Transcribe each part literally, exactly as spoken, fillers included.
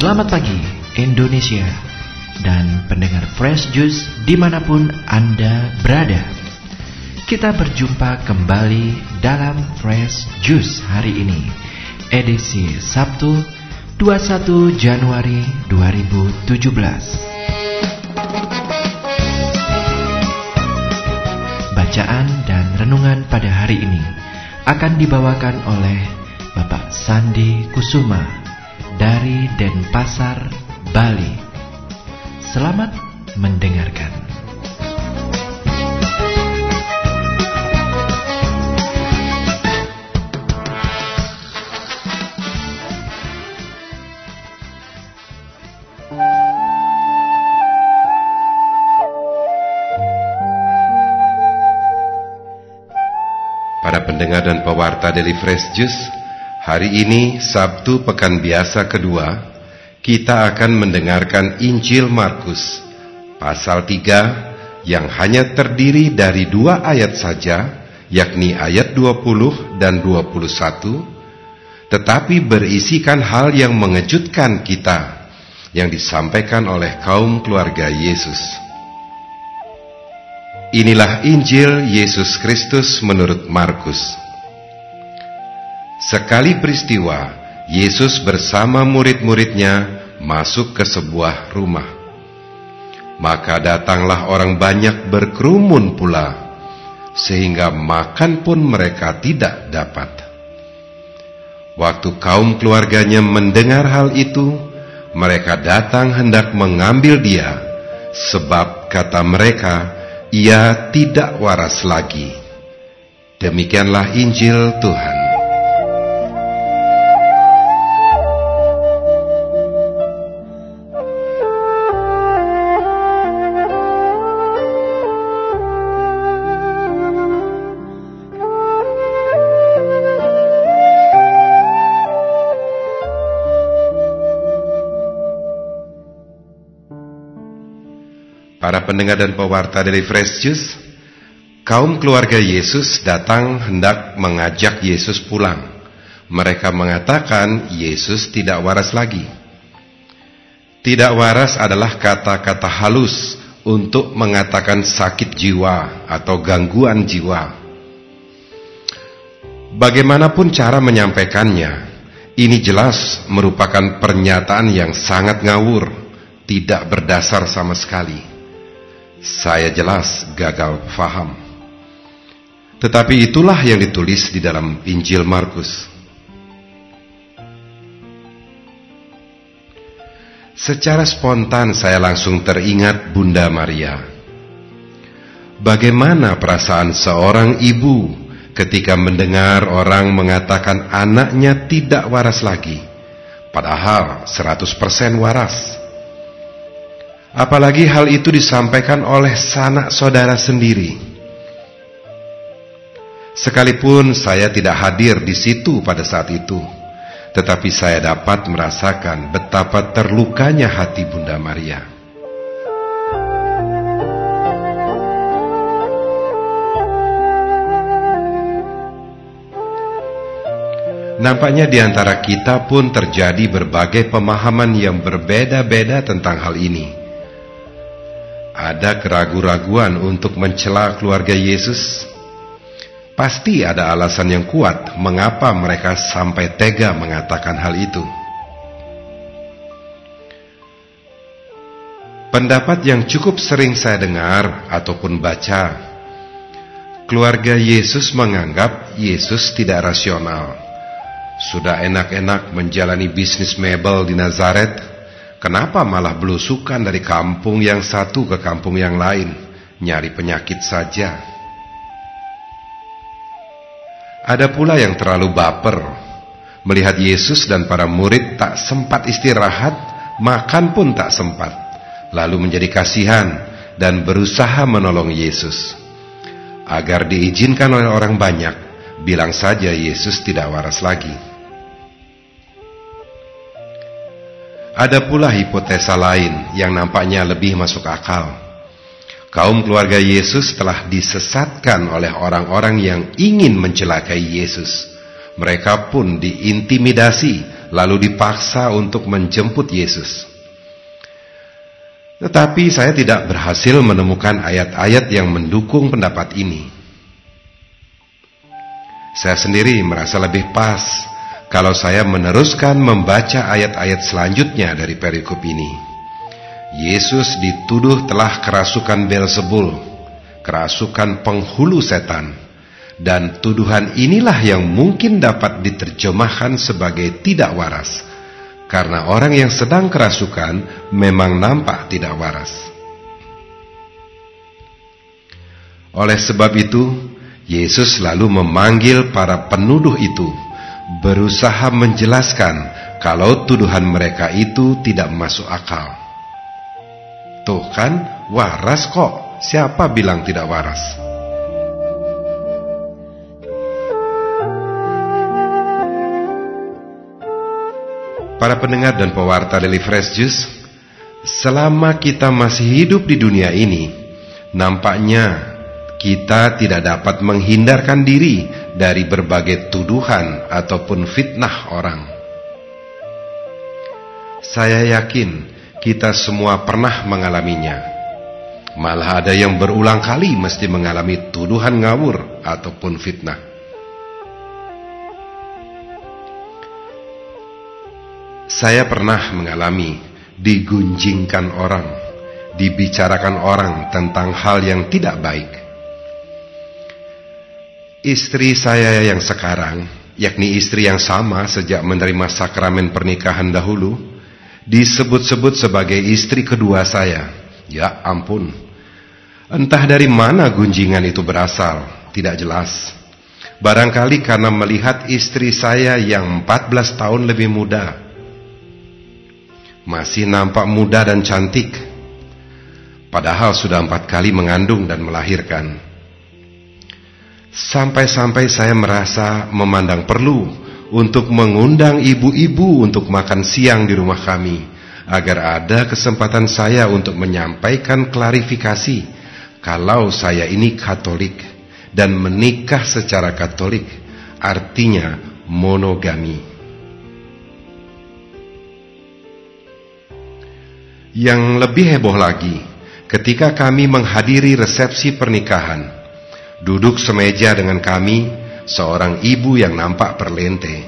Selamat pagi Indonesia dan pendengar Fresh Juice dimanapun Anda berada. Kita berjumpa kembali dalam Fresh Juice hari ini, edisi Sabtu dua puluh satu Januari dua ribu tujuh belas. Bacaan dan renungan pada hari ini akan dibawakan oleh Bapak Sandi Kusuma dari Denpasar, Bali. Selamat mendengarkan. Para pendengar dan pewarta Daily Fresh Juice, hari ini Sabtu Pekan Biasa kedua, kita akan mendengarkan Injil Markus pasal tiga yang hanya terdiri dari dua ayat saja, yakni ayat dua puluh dan dua puluh satu, tetapi berisikan hal yang mengejutkan kita yang disampaikan oleh kaum keluarga Yesus. Inilah Injil Yesus Kristus menurut Markus. Sekali peristiwa, Yesus bersama murid-muridnya masuk ke sebuah rumah. Maka datanglah orang banyak berkerumun pula, sehingga makan pun mereka tidak dapat. Waktu kaum keluarganya mendengar hal itu, mereka datang hendak mengambil dia, sebab kata mereka, ia tidak waras lagi. Demikianlah Injil Tuhan. Para pendengar dan pewarta dari Fresh Juice, kaum keluarga Yesus datang hendak mengajak Yesus pulang. Mereka mengatakan Yesus tidak waras lagi. Tidak waras adalah kata-kata halus untuk mengatakan sakit jiwa atau gangguan jiwa. Bagaimanapun cara menyampaikannya, ini jelas merupakan pernyataan yang sangat ngawur, tidak berdasar sama sekali. Saya jelas gagal faham. Tetapi itulah yang ditulis di dalam Injil Markus. Secara spontan saya langsung teringat Bunda Maria. Bagaimana perasaan seorang ibu ketika mendengar orang mengatakan anaknya tidak waras lagi, padahal seratus persen waras. Apalagi hal itu disampaikan oleh sanak saudara sendiri. Sekalipun saya tidak hadir di situ pada saat itu, tetapi saya dapat merasakan betapa terlukanya hati Bunda Maria. Nampaknya di antara kita pun terjadi berbagai pemahaman yang berbeda-beda tentang hal ini. Ada keraguan-raguan untuk mencela keluarga Yesus. Pasti ada alasan yang kuat mengapa mereka sampai tega mengatakan hal itu. Pendapat yang cukup sering saya dengar ataupun baca, keluarga Yesus menganggap Yesus tidak rasional. Sudah enak-enak menjalani bisnis mebel di Nazaret, kenapa malah belusukan dari kampung yang satu ke kampung yang lain, nyari penyakit saja? Ada pula yang terlalu baper, melihat Yesus dan para murid tak sempat istirahat, makan pun tak sempat, lalu menjadi kasihan dan berusaha menolong Yesus. Agar diizinkan oleh orang banyak, bilang saja Yesus tidak waras lagi. Ada pula hipotesa lain yang nampaknya lebih masuk akal. Kaum keluarga Yesus telah disesatkan oleh orang-orang yang ingin mencelakai Yesus. Mereka pun diintimidasi lalu dipaksa untuk menjemput Yesus. Tetapi saya tidak berhasil menemukan ayat-ayat yang mendukung pendapat ini. Saya sendiri merasa lebih pas kalau saya meneruskan membaca ayat-ayat selanjutnya dari perikop ini. Yesus dituduh telah kerasukan Beelzebul, kerasukan penghulu setan, dan tuduhan inilah yang mungkin dapat diterjemahkan sebagai tidak waras, karena orang yang sedang kerasukan memang nampak tidak waras. Oleh sebab itu, Yesus lalu memanggil para penuduh itu, berusaha menjelaskan kalau tuduhan mereka itu tidak masuk akal. Tuh kan, waras kok. Siapa bilang tidak waras? Para pendengar dan pewarta Daily Fresh Juice, selama kita masih hidup di dunia ini, nampaknya kita tidak dapat menghindarkan diri dari berbagai tuduhan ataupun fitnah orang. Saya yakin kita semua pernah mengalaminya. Malah ada yang berulang kali mesti mengalami tuduhan ngawur ataupun fitnah. Saya pernah mengalami digunjingkan orang, dibicarakan orang tentang hal yang tidak baik. Istri saya yang sekarang, yakni istri yang sama sejak menerima sakramen pernikahan dahulu, disebut-sebut sebagai istri kedua saya. Ya ampun, entah dari mana gunjingan itu berasal, tidak jelas. Barangkali karena melihat istri saya yang empat belas tahun lebih muda, masih nampak muda dan cantik, padahal sudah empat kali mengandung dan melahirkan. Sampai-sampai saya merasa memandang perlu untuk mengundang ibu-ibu untuk makan siang di rumah kami, agar ada kesempatan saya untuk menyampaikan klarifikasi kalau saya ini Katolik dan menikah secara Katolik, artinya monogami. Yang lebih heboh lagi, ketika kami menghadiri resepsi pernikahan, duduk semeja dengan kami seorang ibu yang nampak perlente.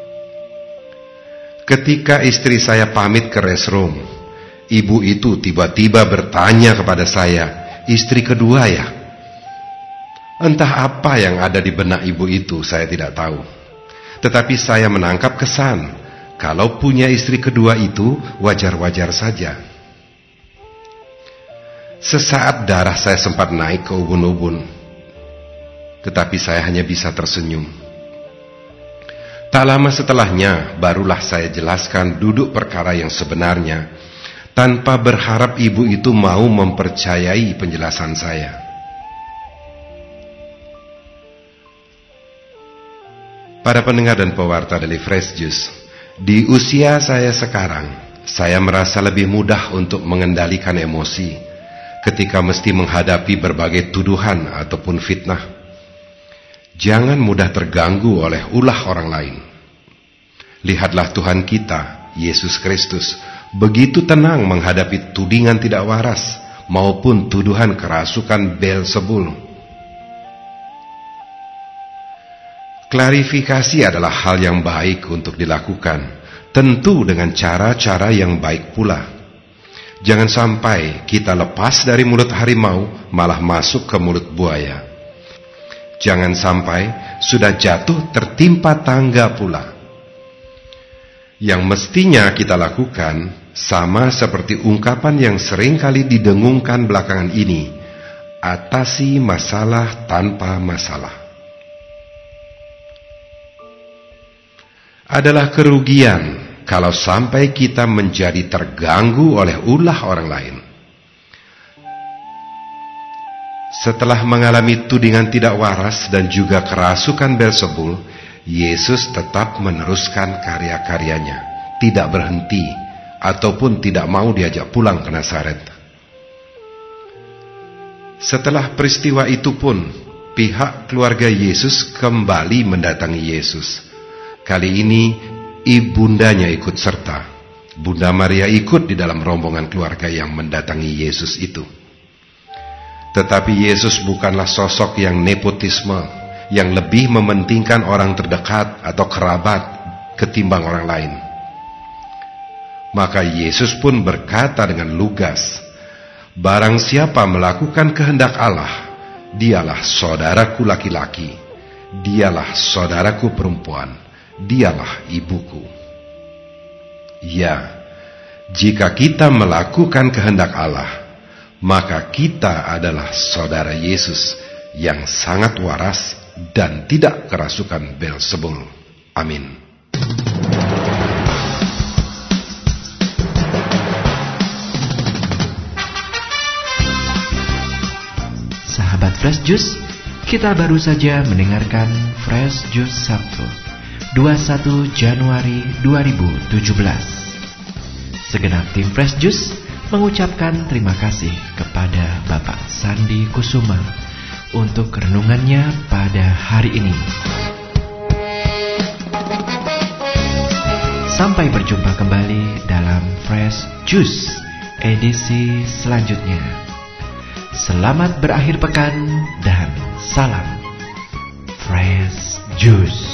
Ketika istri saya pamit ke restroom, ibu itu tiba-tiba bertanya kepada saya, "Istri kedua ya?" Entah apa yang ada di benak ibu itu, saya tidak tahu. Tetapi saya menangkap kesan kalau punya istri kedua itu wajar-wajar saja. Sesaat darah saya sempat naik ke ubun-ubun, tetapi saya hanya bisa tersenyum. Tak lama setelahnya, barulah saya jelaskan duduk perkara yang sebenarnya, tanpa berharap ibu itu mau mempercayai penjelasan saya. Para pendengar dan pewarta Daily Fresh Juice, di usia saya sekarang, saya merasa lebih mudah untuk mengendalikan emosi ketika mesti menghadapi berbagai tuduhan ataupun fitnah. Jangan mudah terganggu oleh ulah orang lain. Lihatlah Tuhan kita, Yesus Kristus, begitu tenang menghadapi tudingan tidak waras maupun tuduhan kerasukan Beelzebul. Klarifikasi adalah hal yang baik untuk dilakukan, tentu dengan cara-cara yang baik pula. Jangan sampai kita lepas dari mulut harimau malah masuk ke mulut buaya. Jangan sampai sudah jatuh tertimpa tangga pula. Yang mestinya kita lakukan sama seperti ungkapan yang sering kali didengungkan belakangan ini, atasi masalah tanpa masalah. Adalah kerugian kalau sampai kita menjadi terganggu oleh ulah orang lain. Setelah mengalami tudingan tidak waras dan juga kerasukan Beelzebul, Yesus tetap meneruskan karya-karyanya, tidak berhenti ataupun tidak mau diajak pulang ke Nazaret. Setelah peristiwa itu pun, pihak keluarga Yesus kembali mendatangi Yesus. Kali ini ibundanya ikut serta. Bunda Maria ikut di dalam rombongan keluarga yang mendatangi Yesus itu. Tetapi Yesus bukanlah sosok yang nepotisme, yang lebih mementingkan orang terdekat atau kerabat ketimbang orang lain. Maka Yesus pun berkata dengan lugas, "Barang siapa melakukan kehendak Allah, dialah saudaraku laki-laki, dialah saudaraku perempuan, dialah ibuku." Ya, jika kita melakukan kehendak Allah, maka kita adalah saudara Yesus yang sangat waras dan tidak kerasukan Beelzebul. Amin. Sahabat Fresh Juice, kita baru saja mendengarkan Fresh Juice Sabtu dua puluh satu Januari dua ribu tujuh belas. Segenap tim Fresh Juice mengucapkan terima kasih kepada Bapak Sandi Kusuma untuk renungannya pada hari ini. Sampai berjumpa kembali dalam Fresh Juice edisi selanjutnya. Selamat berakhir pekan dan salam Fresh Juice.